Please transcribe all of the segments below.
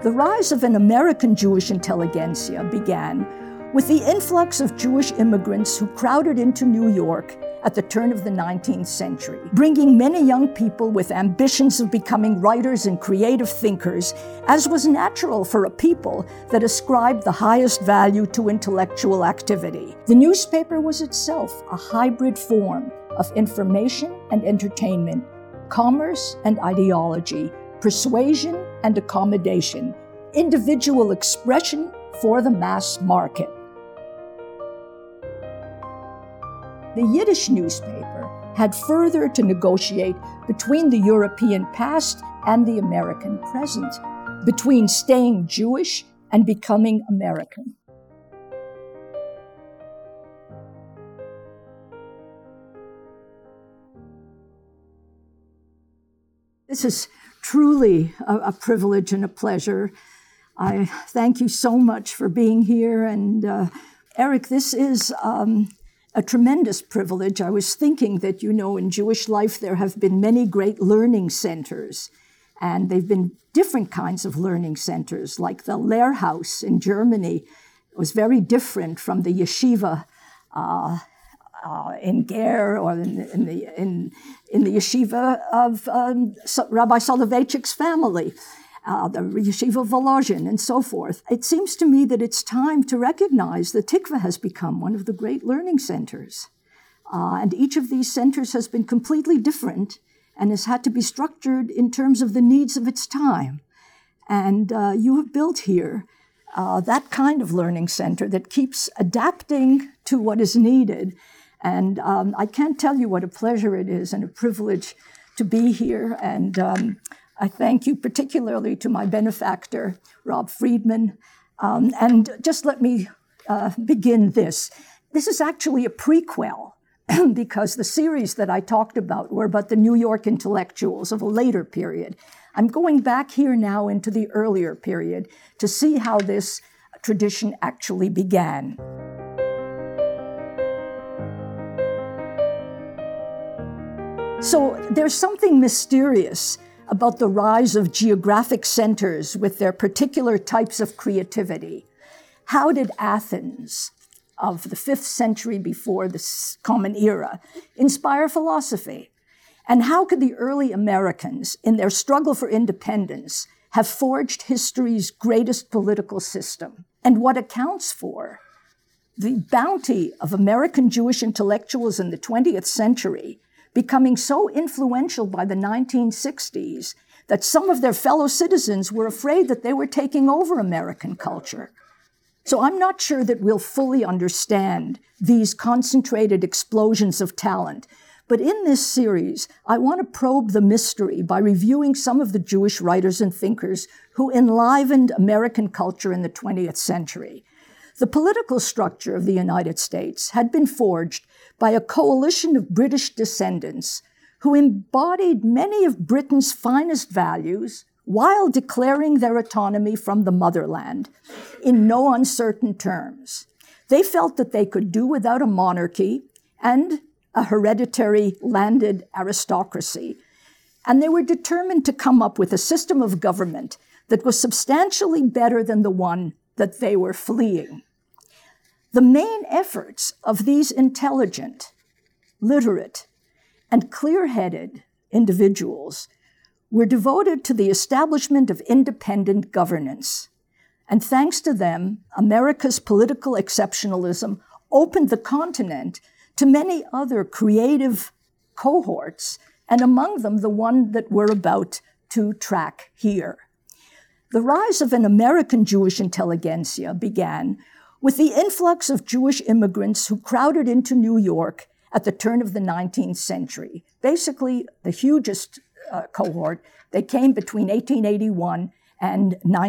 The rise of an American Jewish intelligentsia began with the influx of Jewish immigrants who crowded into New York at the turn of the 19th century, bringing many young people with ambitions of becoming writers and creative thinkers, as was natural for a people that ascribed the highest value to intellectual activity. The newspaper was itself a hybrid form of information and entertainment, commerce and ideology, persuasion and accommodation, individual expression for the mass market. The Yiddish newspaper had further to negotiate between the European past and the American present, between staying Jewish and becoming American. This is truly a privilege and a pleasure. I thank you so much for being here. And Eric, this is a tremendous privilege. I was thinking that, in Jewish life, there have been many great learning centers, and they've been different kinds of learning centers, like the Lehrhaus in Germany. It was very different from the yeshiva in Ger, or in the yeshiva of Rabbi Soloveitchik's family, the yeshiva of Volozhin, and so forth. It seems to me that it's time to recognize that Tikva has become one of the great learning centers. And each of these centers has been completely different and has had to be structured in terms of the needs of its time. And you have built here that kind of learning center that keeps adapting to what is needed. And I can't tell you what a pleasure it is and a privilege to be here. And I thank you particularly to my benefactor, Rob Friedman. And just let me begin this. This is actually a prequel because the series that I talked about were about the New York intellectuals of a later period. I'm going back here now into the earlier period to see how this tradition actually began. So there's something mysterious about the rise of geographic centers with their particular types of creativity. How did Athens of the 5th century before the Common Era inspire philosophy? And how could the early Americans, in their struggle for independence, have forged history's greatest political system? And what accounts for the bounty of American Jewish intellectuals in the 20th century becoming so influential by the 1960s that some of their fellow citizens were afraid that they were taking over American culture. So I'm not sure that we'll fully understand these concentrated explosions of talent. But in this series, I want to probe the mystery by reviewing some of the Jewish writers and thinkers who enlivened American culture in the 20th century. The political structure of the United States had been forged by a coalition of British descendants who embodied many of Britain's finest values while declaring their autonomy from the motherland in no uncertain terms. They felt that they could do without a monarchy and a hereditary landed aristocracy, and they were determined to come up with a system of government that was substantially better than the one that they were fleeing. The main efforts of these intelligent, literate, and clear-headed individuals were devoted to the establishment of independent governance. And thanks to them, America's political exceptionalism opened the continent to many other creative cohorts, and among them the one that we're about to track here. The rise of an American Jewish intelligentsia began with the influx of Jewish immigrants who crowded into New York at the turn of the 19th century. Basically, the hugest cohort, they came between 1881 and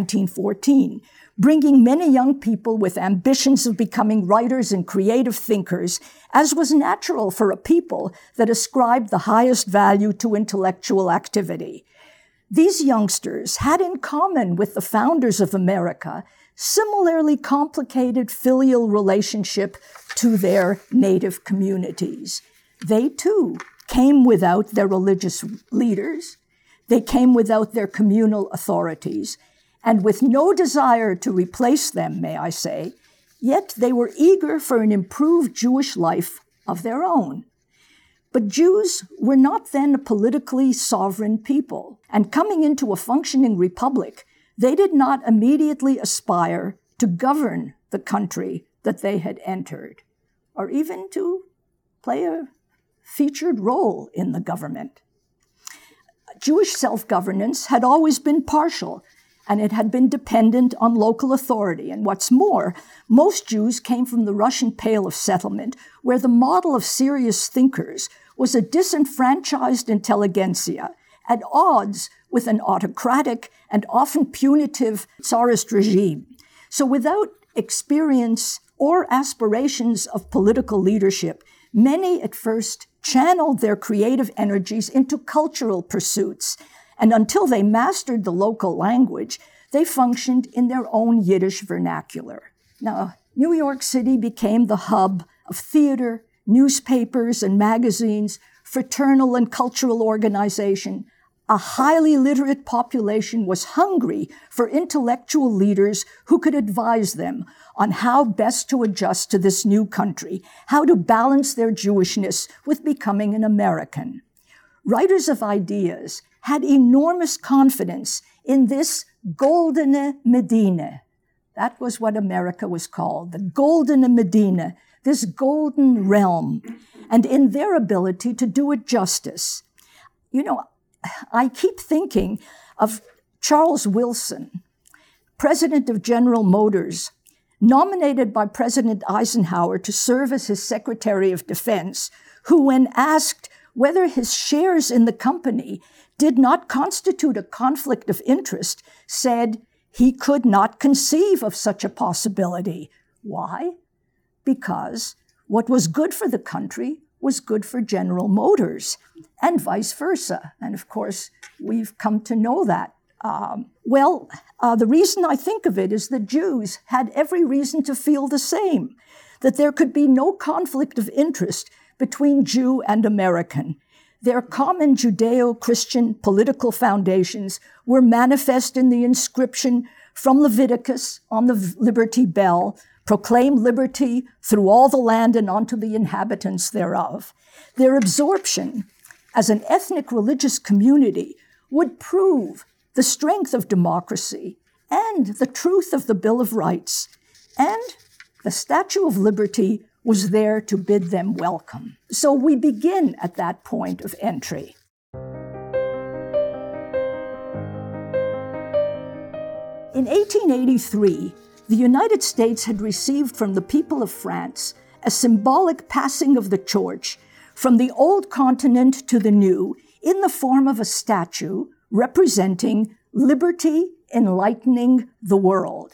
1914, bringing many young people with ambitions of becoming writers and creative thinkers, as was natural for a people that ascribed the highest value to intellectual activity. These youngsters had in common with the founders of America similarly complicated filial relationship to their native communities. They too came without their religious leaders. They came without their communal authorities. and with no desire to replace them, may I say, yet they were eager for an improved Jewish life of their own. But Jews were not then a politically sovereign people, and coming into a functioning republic, they did not immediately aspire to govern the country that they had entered, or even to play a featured role in the government. Jewish self-governance had always been partial, and it had been dependent on local authority. And what's more, most Jews came from the Russian Pale of Settlement, where the model of serious thinkers was a disenfranchised intelligentsia at odds with an autocratic and often punitive Tsarist regime. So without experience or aspirations of political leadership, many at first channeled their creative energies into cultural pursuits, and until they mastered the local language, they functioned in their own Yiddish vernacular. Now, New York City became the hub of theater, newspapers and magazines, fraternal and cultural organization. A highly literate population was hungry for intellectual leaders who could advise them on how best to adjust to this new country, how to balance their Jewishness with becoming an American. Writers of ideas had enormous confidence in this Goldene Medina. That was what America was called, the Goldene Medina, this golden realm, and in their ability to do it justice. You know, I keep thinking of Charles Wilson, president of General Motors, nominated by President Eisenhower to serve as his Secretary of Defense, who, when asked whether his shares in the company did not constitute a conflict of interest, said he could not conceive of such a possibility. Why? Because what was good for the country was good for General Motors, and vice versa. And of course, we've come to know that. The reason I think of it is that Jews had every reason to feel the same, that there could be no conflict of interest between Jew and American. Their common Judeo-Christian political foundations were manifest in the inscription from Leviticus on the Liberty Bell, proclaim liberty through all the land and unto the inhabitants thereof. Their absorption as an ethnic religious community would prove the strength of democracy and the truth of the Bill of Rights, and the Statue of Liberty was there to bid them welcome. So we begin at that point of entry. In 1883, the United States had received from the people of France a symbolic passing of the torch from the old continent to the new in the form of a statue representing liberty enlightening the world.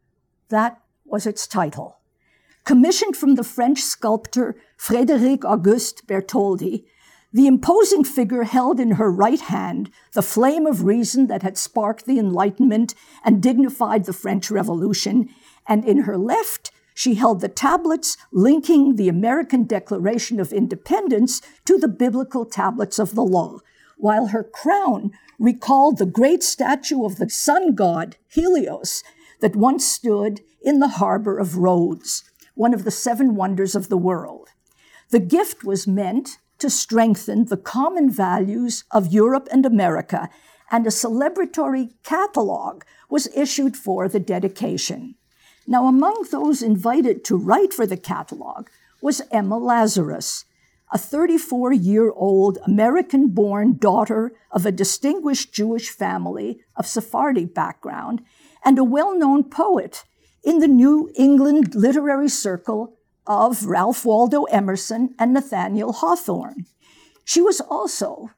That was its title. Commissioned from the French sculptor Frédéric Auguste Bertholdi, the imposing figure held in her right hand the flame of reason that had sparked the Enlightenment and dignified the French Revolution, and in her left she held the tablets linking the American Declaration of Independence to the biblical tablets of the law, while her crown recalled the great statue of the sun god, Helios, that once stood in the harbor of Rhodes, one of the 7 wonders of the world. The gift was meant to strengthen the common values of Europe and America, and a celebratory catalog was issued for the dedication. Now, among those invited to write for the catalog was Emma Lazarus, a 34-year-old American-born daughter of a distinguished Jewish family of Sephardi background and a well-known poet in the New England literary circle of Ralph Waldo Emerson and Nathaniel Hawthorne. She was also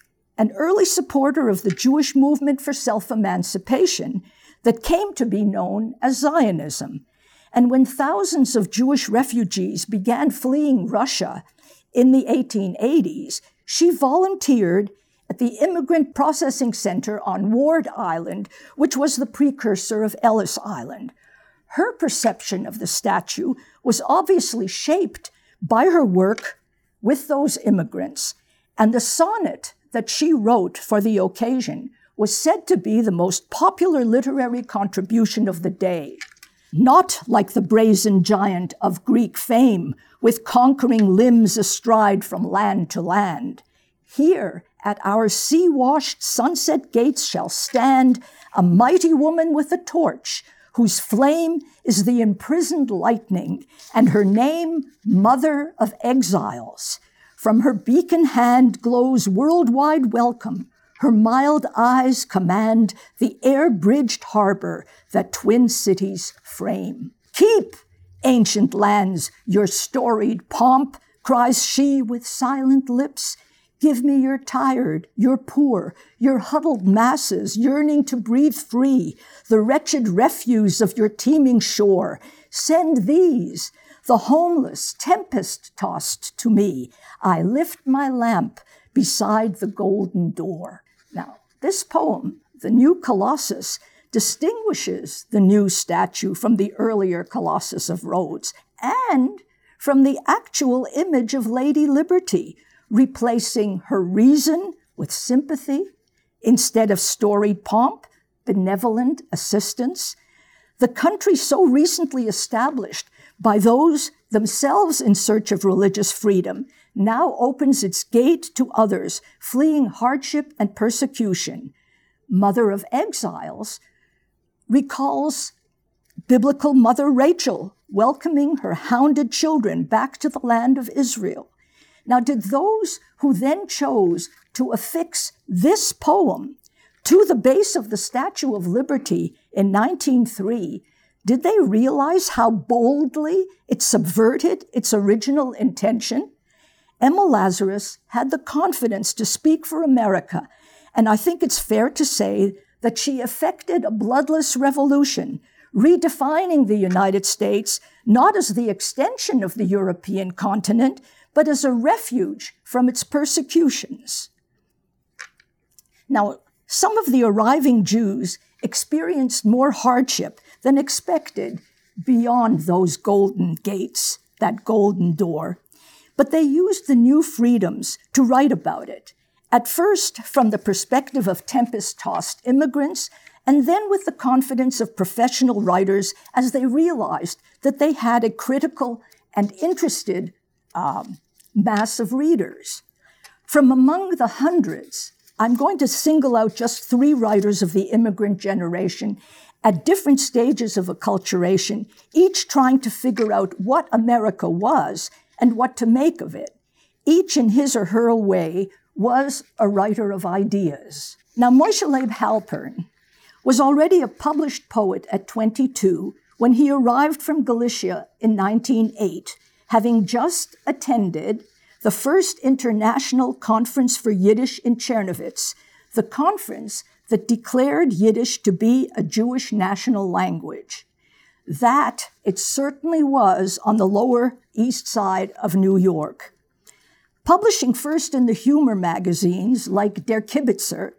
an early supporter of the Jewish movement for self-emancipation that came to be known as Zionism. And when thousands of Jewish refugees began fleeing Russia in the 1880s, she volunteered at the Immigrant Processing Center on Ward Island, which was the precursor of Ellis Island. Her perception of the statue was obviously shaped by her work with those immigrants, and the sonnet that she wrote for the occasion was said to be the most popular literary contribution of the day. Not like the brazen giant of Greek fame, with conquering limbs astride from land to land. Here, at our sea-washed sunset gates shall stand a mighty woman with a torch, whose flame is the imprisoned lightning, and her name, Mother of Exiles. From her beacon hand glows worldwide welcome. Her mild eyes command the air-bridged harbor that twin cities frame. Keep, ancient lands, your storied pomp, cries she with silent lips. Give me your tired, your poor, your huddled masses yearning to breathe free, the wretched refuse of your teeming shore. Send these, the homeless, tempest-tossed to me. I lift my lamp beside the golden door. Now, this poem, The New Colossus, distinguishes the new statue from the earlier Colossus of Rhodes and from the actual image of Lady Liberty, replacing her reason with sympathy instead of storied pomp, benevolent assistance. The country so recently established by those themselves in search of religious freedom now opens its gate to others fleeing hardship and persecution. Mother of Exiles recalls biblical Mother Rachel welcoming her hounded children back to the land of Israel. Now, did those who then chose to affix this poem to the base of the Statue of Liberty in 1903, did they realize how boldly it subverted its original intention? Emma Lazarus had the confidence to speak for America, and I think it's fair to say that she effected a bloodless revolution, redefining the United States not as the extension of the European continent, but as a refuge from its persecutions. Now, some of the arriving Jews experienced more hardship than expected beyond those golden gates, that golden door, but they used the new freedoms to write about it, at first from the perspective of tempest-tossed immigrants, and then with the confidence of professional writers as they realized that they had a critical and interested mass of readers. From among the hundreds, I'm going to single out just 3 writers of the immigrant generation at different stages of acculturation, each trying to figure out what America was and what to make of it. Each in his or her way was a writer of ideas. Now, Moshe Leib Halpern was already a published poet at 22 when he arrived from Galicia in 1908, having just attended the first International Conference for Yiddish in Czernowitz, the conference that declared Yiddish to be a Jewish national language. That it certainly was on the Lower East Side of New York. Publishing first in the humor magazines like Der Kibitzer,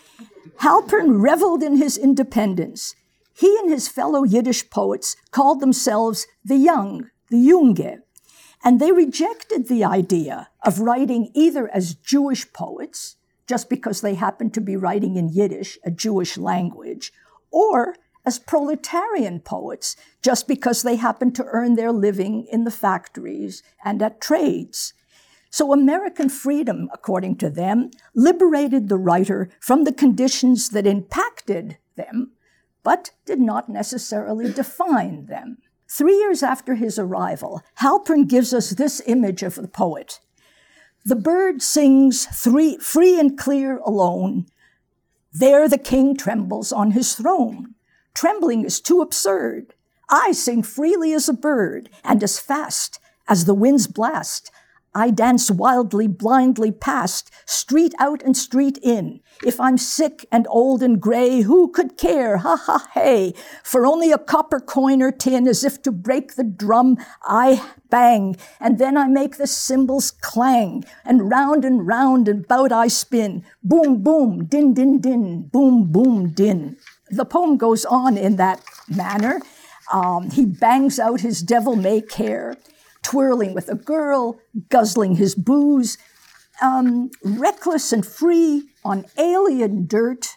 Halpern reveled in his independence. He and his fellow Yiddish poets called themselves the Young, the Junge, and they rejected the idea of writing either as Jewish poets, just because they happened to be writing in Yiddish, a Jewish language, or as proletarian poets, just because they happened to earn their living in the factories and at trades. So American freedom, according to them, liberated the writer from the conditions that impacted them, but did not necessarily define them. 3 years after his arrival, Halpern gives us this image of the poet. The bird sings free and clear alone. There the king trembles on his throne. Trembling is too absurd. I sing freely as a bird, and as fast as the wind's blast. I dance wildly, blindly past, street out and street in. If I'm sick and old and gray, who could care? Ha ha hey! For only a copper coin or tin, as if to break the drum, I bang, and then I make the cymbals clang, and round and bout I spin. Boom, boom, din, din, din, boom, boom, din. The poem goes on in that manner. He bangs out his devil-may-care, twirling with a girl, guzzling his booze, reckless and free on alien dirt,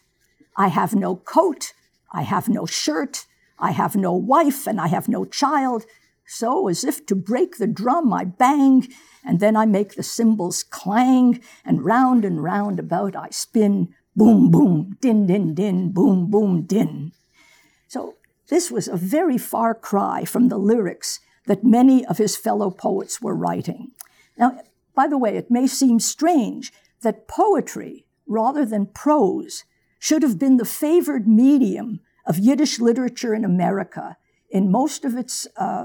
I have no coat, I have no shirt, I have no wife, and I have no child. So as if to break the drum, I bang, and then I make the cymbals clang, and round about I spin, boom, boom, din, din, din, boom, boom, din. So this was a very far cry from the lyrics that many of his fellow poets were writing. Now, by the way, it may seem strange that poetry, rather than prose, should have been the favored medium of Yiddish literature in America in most of its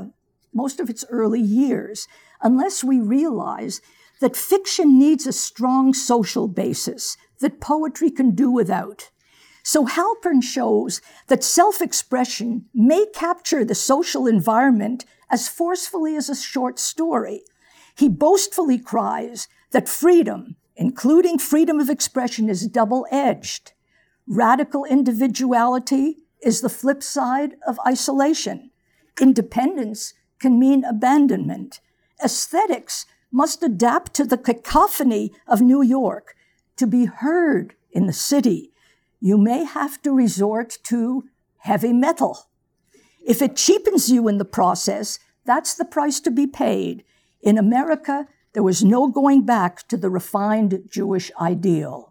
early years, unless we realize that fiction needs a strong social basis that poetry can do without. So Halpern shows that self-expression may capture the social environment as forcefully as a short story. He boastfully cries that freedom, including freedom of expression, is double-edged. Radical individuality is the flip side of isolation. Independence can mean abandonment. Aesthetics must adapt to the cacophony of New York. To be heard in the city, you may have to resort to heavy metal. If it cheapens you in the process, that's the price to be paid. In America, there was no going back to the refined Jewish ideal.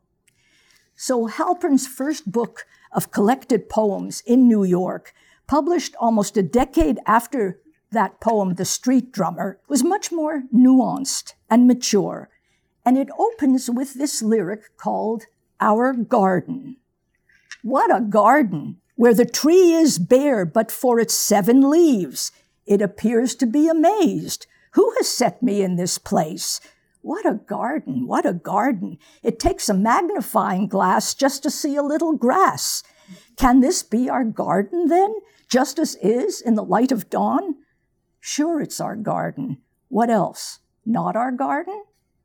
So Halpern's first book of collected poems in New York, published almost a decade after that poem, The Street Drummer, was much more nuanced and mature. And it opens with this lyric called Our Garden. What a garden, where the tree is bare but for its 7 leaves. It appears to be amazed. Who has set me in this place? What a garden, what a garden. It takes a magnifying glass just to see a little grass. Can this be our garden then, just as is in the light of dawn? Sure, it's our garden. What else? Not our garden?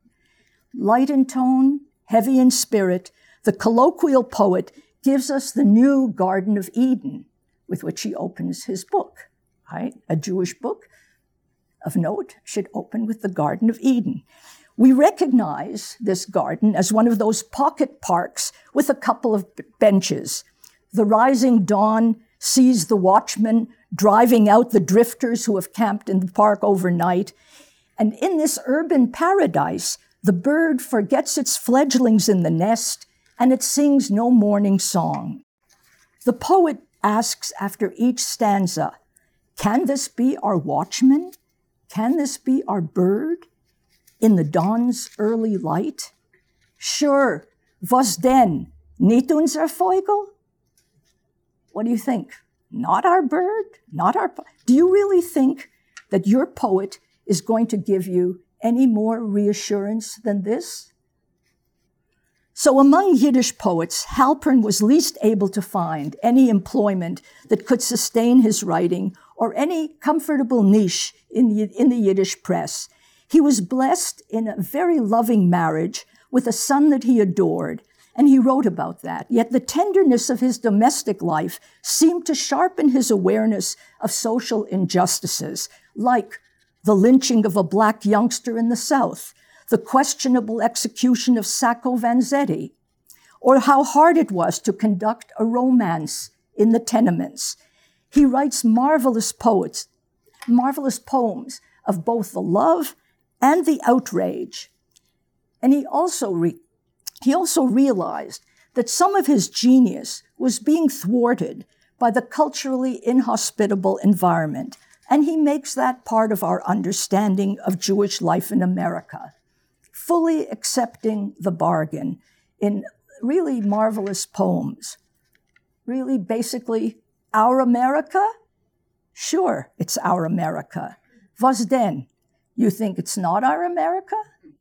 Light in tone, heavy in spirit, the colloquial poet gives us the new Garden of Eden, with which he opens his book. Right? A Jewish book of note should open with the Garden of Eden. We recognize this garden as one of those pocket parks with a couple of benches. The rising dawn sees the watchman driving out the drifters who have camped in the park overnight. And in this urban paradise, the bird forgets its fledglings in the nest, and it sings no morning song. The poet asks after each stanza, can this be our watchman? Can this be our bird in the dawn's early light? Sure, was denn? Nicht unser Vogel? What do you think? Not our bird? Not our... Do you really think that your poet is going to give you any more reassurance than this? So among Yiddish poets, Halpern was least able to find any employment that could sustain his writing or any comfortable niche in the Yiddish press. He was blessed in a very loving marriage with a son that he adored, and he wrote about that. Yet the tenderness of his domestic life seemed to sharpen his awareness of social injustices, like the lynching of a black youngster in the South, the questionable execution of Sacco Vanzetti, or how hard it was to conduct a romance in the tenements. He writes marvelous poems of both the love and the outrage. And he also realized that some of his genius was being thwarted by the culturally inhospitable environment, and he makes that part of our understanding of Jewish life in America, fully accepting the bargain in really marvelous poems. Really, basically, our America? Sure, it's our America. Was denn? You think it's not our America?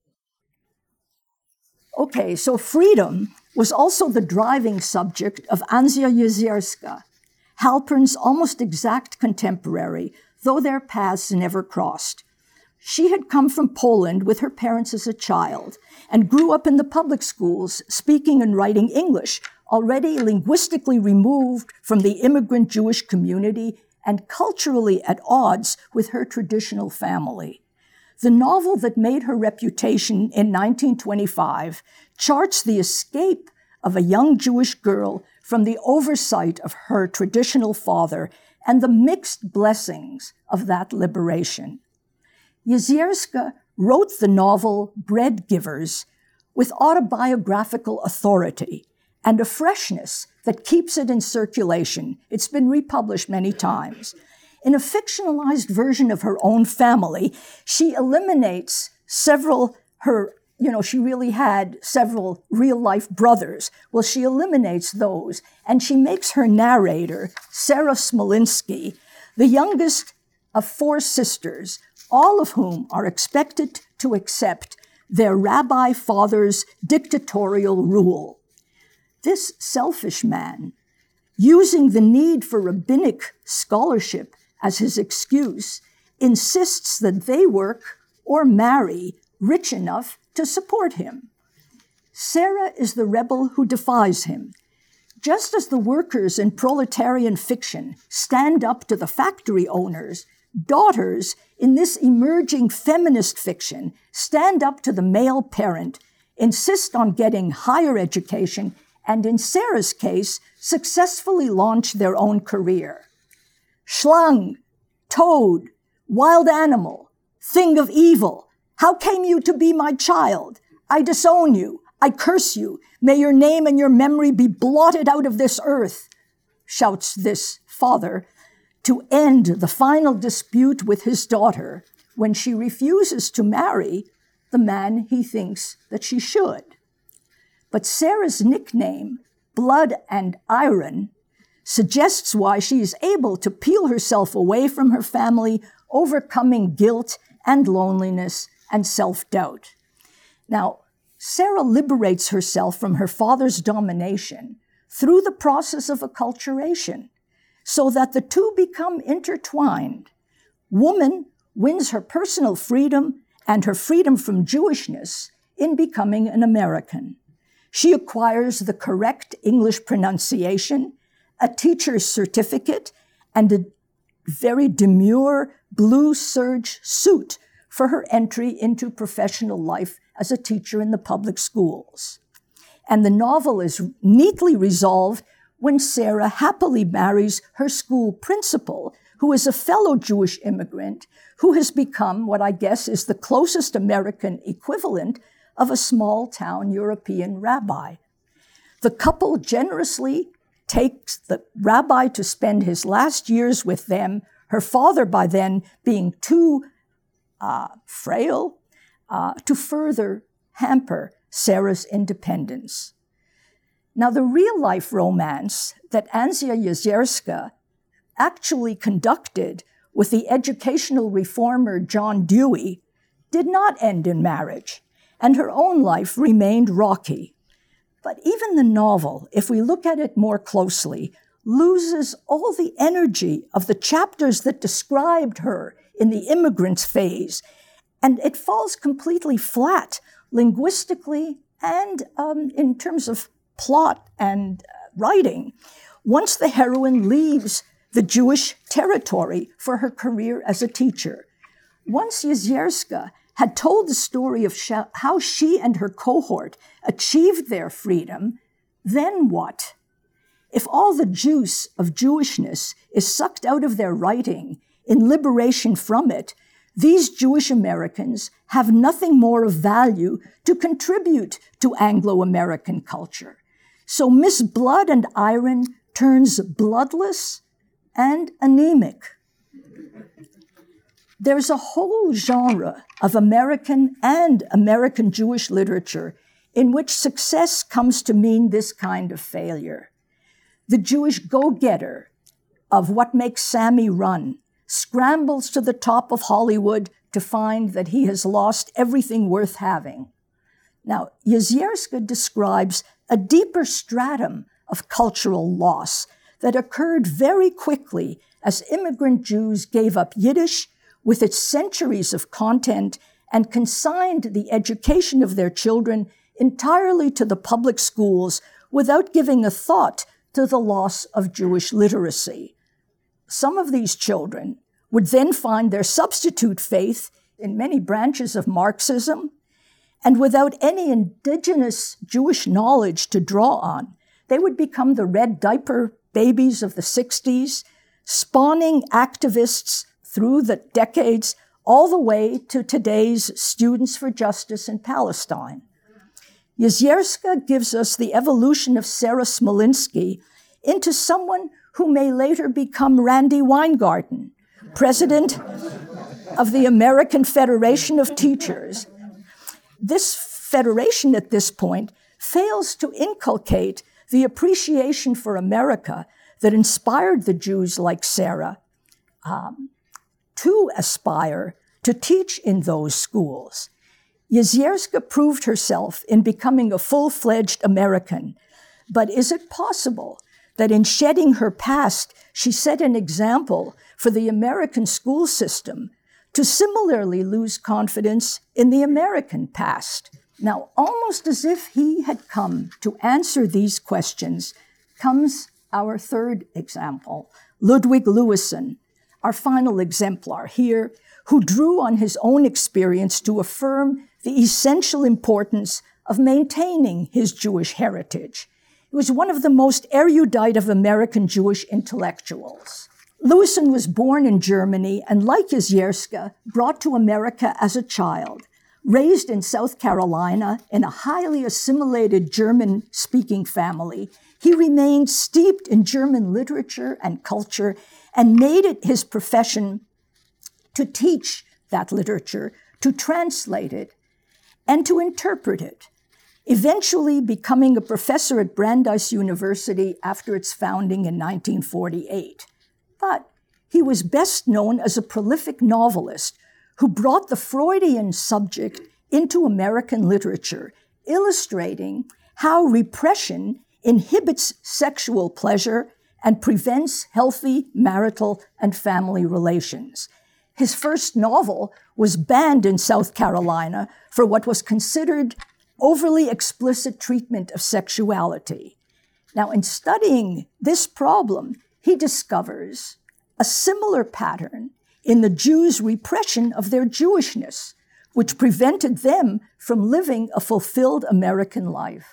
Okay, so freedom was also the driving subject of Anzia Jezierska, Halpern's almost exact contemporary, though their paths never crossed. She had come from Poland with her parents as a child and grew up in the public schools speaking and writing English, already linguistically removed from the immigrant Jewish community and culturally at odds with her traditional family. The novel that made her reputation in 1925 charts the escape of a young Jewish girl from the oversight of her traditional father and the mixed blessings of that liberation. Jezierska wrote the novel Bread Givers with autobiographical authority and a freshness that keeps it in circulation. It's been republished many times. In a fictionalized version of her own family, she eliminates she really had several real-life brothers. Well, she eliminates those, and she makes her narrator, Sarah Smolinski, the youngest of 4 sisters, all of whom are expected to accept their rabbi father's dictatorial rule. This selfish man, using the need for rabbinic scholarship as his excuse, insists that they work or marry rich enough to support him. Sarah is the rebel who defies him. Just as the workers in proletarian fiction stand up to the factory owners, daughters in this emerging feminist fiction stand up to the male parent, insist on getting higher education, and in Sarah's case, successfully launch their own career. Schlang, toad, wild animal, thing of evil, how came you to be my child? I disown you. I curse you. May your name and your memory be blotted out of this earth, shouts this father to end the final dispute with his daughter when she refuses to marry the man he thinks that she should. But Sarah's nickname, Blood and Iron, suggests why she is able to peel herself away from her family, overcoming guilt and loneliness and self-doubt. Now, Sarah liberates herself from her father's domination through the process of acculturation, so that the two become intertwined. Woman wins her personal freedom and her freedom from Jewishness in becoming an American. She acquires the correct English pronunciation, a teacher's certificate, and a very demure blue serge suit for her entry into professional life as a teacher in the public schools. And the novel is neatly resolved when Sarah happily marries her school principal, who is a fellow Jewish immigrant who has become what I guess is the closest American equivalent of a small-town European rabbi. The couple generously takes the rabbi to spend his last years with them, her father by then being too frail to further hamper Sarah's independence. Now, the real-life romance that Anzia Jezierska actually conducted with the educational reformer John Dewey did not end in marriage, and her own life remained rocky. But even the novel, if we look at it more closely, loses all the energy of the chapters that described her in the immigrant's phase, and it falls completely flat linguistically and in terms of plot and writing once the heroine leaves the Jewish territory for her career as a teacher. Once Jezierska had told the story of how she and her cohort achieved their freedom, then what? If all the juice of Jewishness is sucked out of their writing in liberation from it, these Jewish Americans have nothing more of value to contribute to Anglo-American culture. So Miss Blood and Iron turns bloodless and anemic. There's a whole genre of American and American Jewish literature in which success comes to mean this kind of failure. The Jewish go-getter of What Makes Sammy Run scrambles to the top of Hollywood to find that he has lost everything worth having. Now, Jezierska describes a deeper stratum of cultural loss that occurred very quickly as immigrant Jews gave up Yiddish with its centuries of content and consigned the education of their children entirely to the public schools without giving a thought to the loss of Jewish literacy. Some of these children would then find their substitute faith in many branches of Marxism, and without any indigenous Jewish knowledge to draw on, They would become the red diaper babies of the 60s, spawning activists through the decades all the way to today's Students for Justice in Palestine. Jezierska gives us the evolution of Sarah Smolinski into someone who may later become Randy Weingarten, president of the American Federation of Teachers. This federation at this point fails to inculcate the appreciation for America that inspired the Jews like Sarah to aspire to teach in those schools. Jezierska proved herself in becoming a full-fledged American, but is it possible that in shedding her past, she set an example for the American school system to similarly lose confidence in the American past? Now, almost as if he had come to answer these questions, comes our third example, Ludwig Lewisohn, our final exemplar here, who drew on his own experience to affirm the essential importance of maintaining his Jewish heritage. He was one of the most erudite of American Jewish intellectuals. Lewisohn was born in Germany and, like Jezierska, brought to America as a child. Raised in South Carolina in a highly assimilated German-speaking family, he remained steeped in German literature and culture and made it his profession to teach that literature, to translate it, and to interpret it, eventually becoming a professor at Brandeis University after its founding in 1948. But he was best known as a prolific novelist who brought the Freudian subject into American literature, illustrating how repression inhibits sexual pleasure and prevents healthy marital and family relations. His first novel was banned in South Carolina for what was considered overly explicit treatment of sexuality. Now, in studying this problem, he discovers a similar pattern in the Jews' repression of their Jewishness, which prevented them from living a fulfilled American life.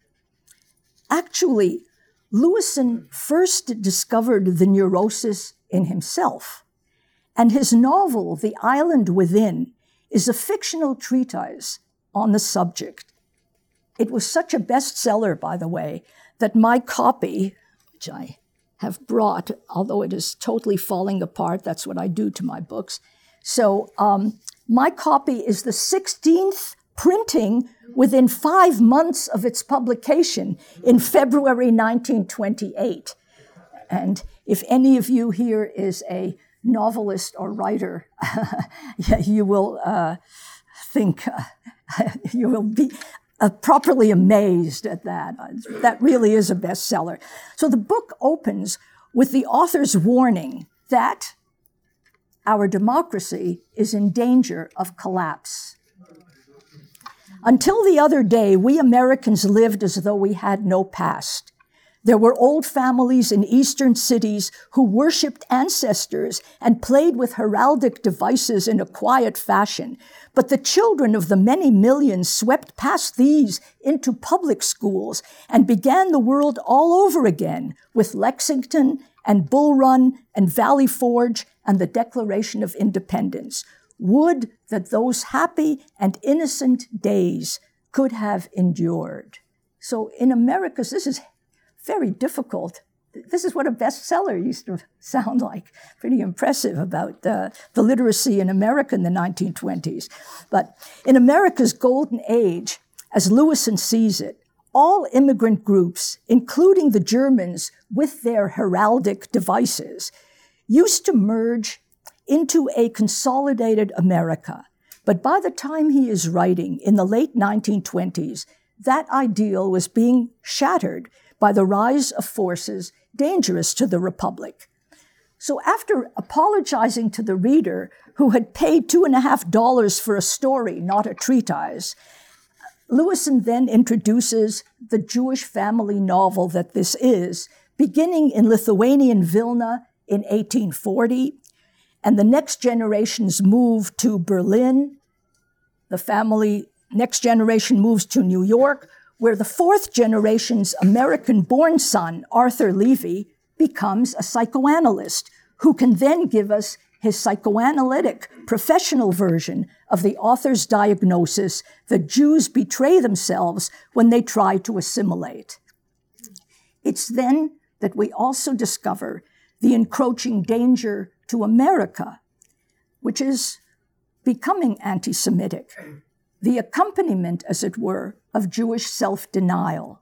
Actually, Lewisohn first discovered the neurosis in himself, and his novel, The Island Within, is a fictional treatise on the subject. It was such a bestseller, by the way, that my copy, which I have brought, although it is totally falling apart, that's what I do to my books. So my copy is the 16th printing within 5 months of its publication in February 1928. And if any of you here is a novelist or writer, you will you will be properly amazed at that. That really is a bestseller. So the book opens with the author's warning that our democracy is in danger of collapse. Until the other day, we Americans lived as though we had no past. There were old families in eastern cities who worshipped ancestors and played with heraldic devices in a quiet fashion. But the children of the many millions swept past these into public schools and began the world all over again with Lexington and Bull Run and Valley Forge and the Declaration of Independence. Would that those happy and innocent days could have endured. So in America, this is very difficult. This is what a bestseller used to sound like. Pretty impressive about the literacy in America in the 1920s. But in America's golden age, as Lewisohn sees it, all immigrant groups, including the Germans with their heraldic devices, used to merge into a consolidated America. But by the time he is writing in the late 1920s, that ideal was being shattered by the rise of forces dangerous to the Republic. So after apologizing to the reader who had paid $2.50 for a story, not a treatise, Lewisohn then introduces the Jewish family novel that this is, beginning in Lithuanian Vilna in 1840, and the next generations move to Berlin. The family, next generation moves to New York, where the fourth generation's American-born son, Arthur Levy, becomes a psychoanalyst who can then give us his psychoanalytic professional version of the author's diagnosis that Jews betray themselves when they try to assimilate. It's then that we also discover the encroaching danger to America, which is becoming anti-Semitic, the accompaniment, as it were, of Jewish self-denial.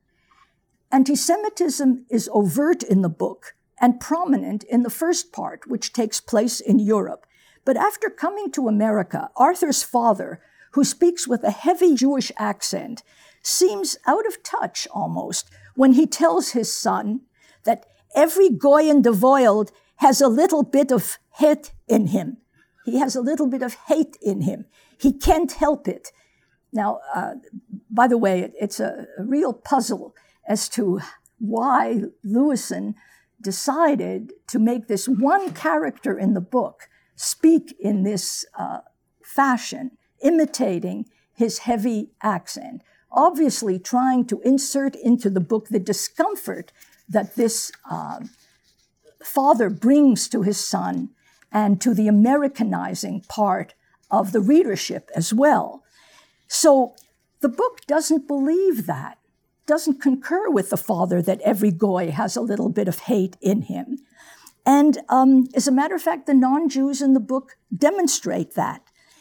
Anti-Semitism is overt in the book and prominent in the first part, which takes place in Europe. But after coming to America, Arthur's father, who speaks with a heavy Jewish accent, seems out of touch almost when he tells his son that every goy in the world has a little bit of hate in him. He has a little bit of hate in him. He can't help it. Now, by the way, it's a real puzzle as to why Lewisohn decided to make this one character in the book speak in this fashion, imitating his heavy accent, obviously trying to insert into the book the discomfort that this father brings to his son and to the Americanizing part of the readership as well. So the book doesn't believe that, doesn't concur with the father that every goy has a little bit of hate in him. And as a matter of fact, the non-Jews in the book demonstrate that.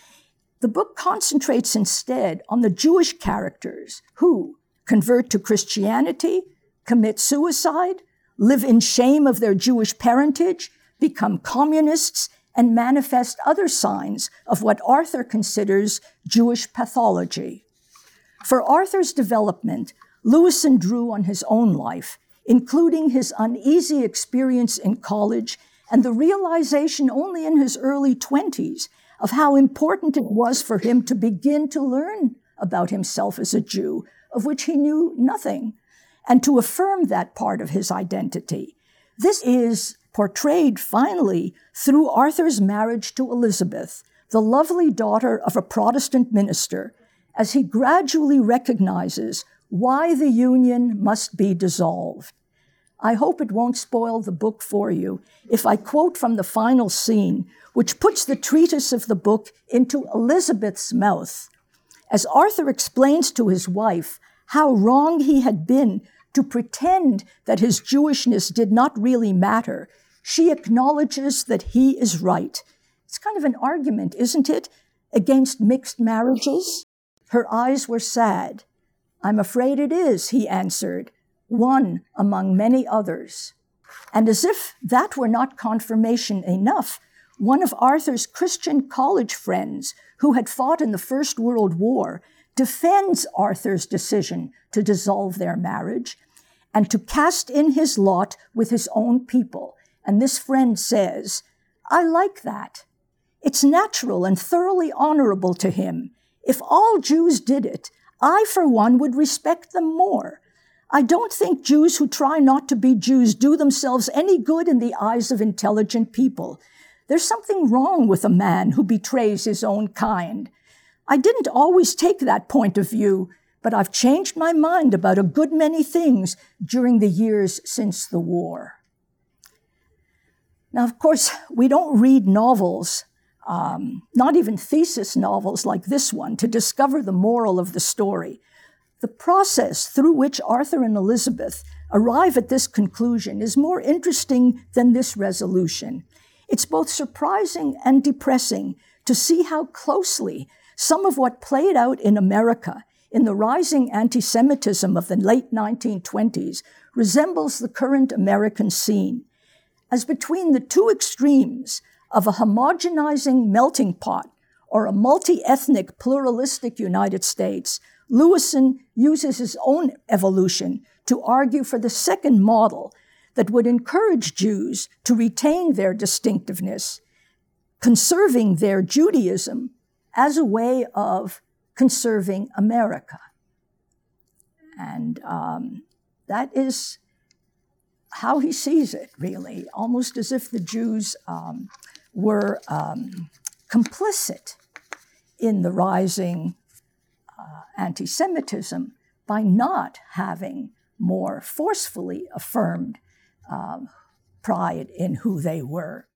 The book concentrates instead on the Jewish characters who convert to Christianity, commit suicide, live in shame of their Jewish parentage, become communists, and manifest other signs of what Arthur considers Jewish pathology. For Arthur's development, Lewisohn drew on his own life, including his uneasy experience in college and the realization only in his early 20s of how important it was for him to begin to learn about himself as a Jew, of which he knew nothing, and to affirm that part of his identity. This is portrayed finally through Arthur's marriage to Elizabeth, the lovely daughter of a Protestant minister, as he gradually recognizes why the union must be dissolved. I hope it won't spoil the book for you if I quote from the final scene, which puts the treatise of the book into Elizabeth's mouth. As Arthur explains to his wife how wrong he had been to pretend that his Jewishness did not really matter, she acknowledges that he is right. It's kind of an argument, isn't it, against mixed marriages? Her eyes were sad. "I'm afraid it is," he answered, "one among many others." And as if that were not confirmation enough, one of Arthur's Christian college friends, who had fought in the First World War, defends Arthur's decision to dissolve their marriage and to cast in his lot with his own people. And this friend says, "I like that. It's natural and thoroughly honorable to him. If all Jews did it, I, for one, would respect them more. I don't think Jews who try not to be Jews do themselves any good in the eyes of intelligent people. There's something wrong with a man who betrays his own kind. I didn't always take that point of view, but I've changed my mind about a good many things during the years since the war." Now, of course, we don't read novels, not even thesis novels like this one, to discover the moral of the story. The process through which Arthur and Elizabeth arrive at this conclusion is more interesting than this resolution. It's both surprising and depressing to see how closely some of what played out in America in the rising anti-Semitism of the late 1920s resembles the current American scene, as between the two extremes of a homogenizing melting pot or a multi-ethnic pluralistic United States, Lewisohn uses his own evolution to argue for the second model that would encourage Jews to retain their distinctiveness, conserving their Judaism as a way of conserving America. And that is how he sees it, really, almost as if the Jews were complicit in the rising anti-Semitism, by not having more forcefully affirmed pride in who they were.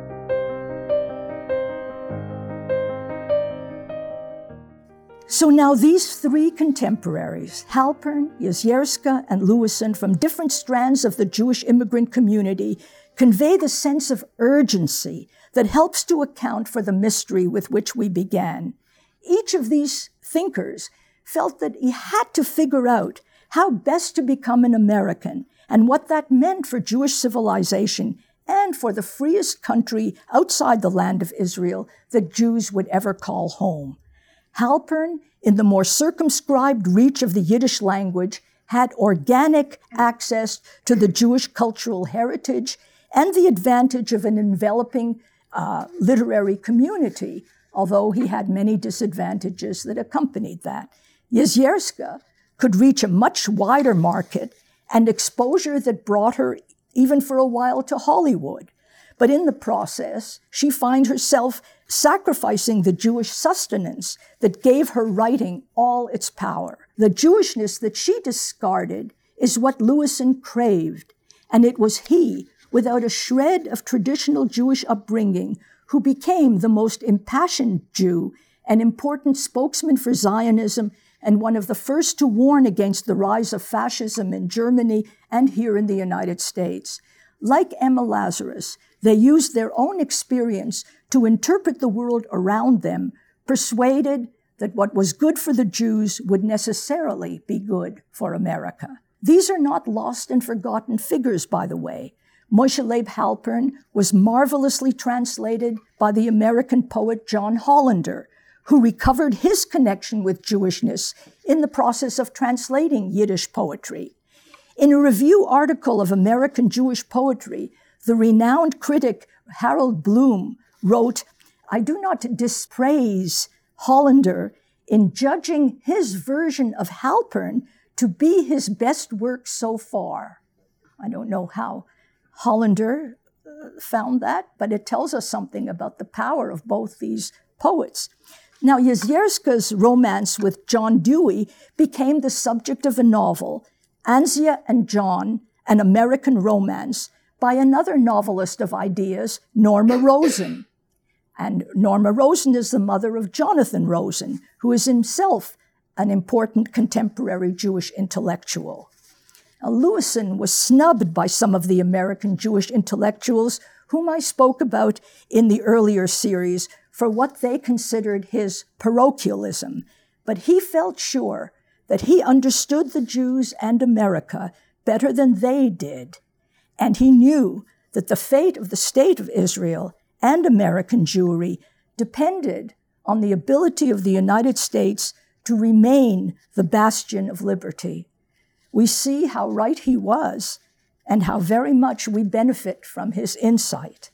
So now these three contemporaries, Halpern, Jezierska, and Lewisohn, from different strands of the Jewish immigrant community, convey the sense of urgency that helps to account for the mystery with which we began. Each of these thinkers felt that he had to figure out how best to become an American and what that meant for Jewish civilization and for the freest country outside the land of Israel that Jews would ever call home. Halpern, in the more circumscribed reach of the Yiddish language, had organic access to the Jewish cultural heritage and the advantage of an enveloping literary community, although he had many disadvantages that accompanied that. Jezierska could reach a much wider market and exposure that brought her, even for a while, to Hollywood. But in the process, she finds herself sacrificing the Jewish sustenance that gave her writing all its power. The Jewishness that she discarded is what Lewisohn craved, and it was he, without a shred of traditional Jewish upbringing, who became the most impassioned Jew, an important spokesman for Zionism, and one of the first to warn against the rise of fascism in Germany and here in the United States. Like Emma Lazarus, they used their own experience to interpret the world around them, persuaded that what was good for the Jews would necessarily be good for America. These are not lost and forgotten figures, by the way. Moshe Leib Halpern was marvelously translated by the American poet John Hollander, who recovered his connection with Jewishness in the process of translating Yiddish poetry. In a review article of American Jewish poetry, the renowned critic Harold Bloom wrote, "I do not dispraise Hollander in judging his version of Halpern to be his best work so far." I don't know how Hollander found that, but it tells us something about the power of both these poets. Now, Jezierska's romance with John Dewey became the subject of a novel, Anzia and John, an American Romance, by another novelist of ideas, Norma Rosen. And Norma Rosen is the mother of Jonathan Rosen, who is himself an important contemporary Jewish intellectual. Now, Lewisohn was snubbed by some of the American Jewish intellectuals whom I spoke about in the earlier series for what they considered his parochialism, but he felt sure that he understood the Jews and America better than they did, and he knew that the fate of the state of Israel and American Jewry depended on the ability of the United States to remain the bastion of liberty. We see how right he was and how very much we benefit from his insight.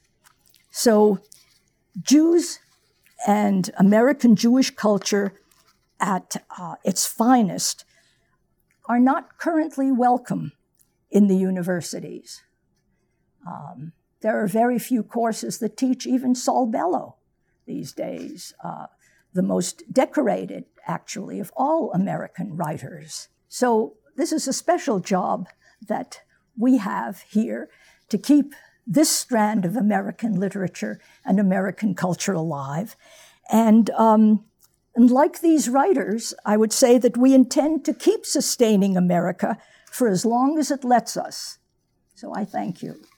So Jews and American Jewish culture at its finest are not currently welcome in the universities. There are very few courses that teach even Saul Bellow these days, the most decorated, actually, of all American writers. So this is a special job that we have here to keep this strand of American literature and American culture alive. And like these writers, I would say that we intend to keep sustaining America for as long as it lets us. So I thank you.